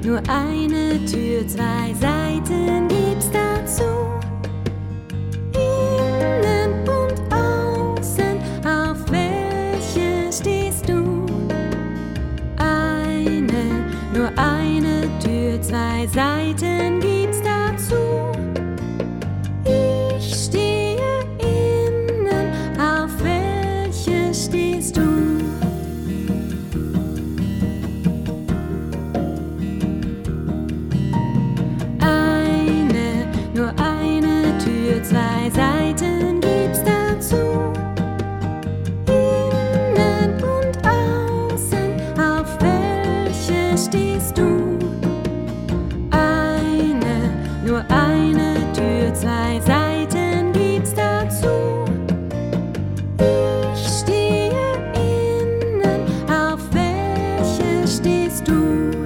nur eine Tür, zwei Seiten gibt's dazu. Innen und außen, auf welche stehst du? Nur eine Tür, zwei Seiten gibt's dazu. Ich stehe innen, auf welche stehst du? Nur eine Tür, zwei Seiten gibt's dazu. Innen und außen, auf welche stehst du? Nur eine Tür, zwei Seiten gibt's dazu. Ich stehe innen, auf welche stehst du?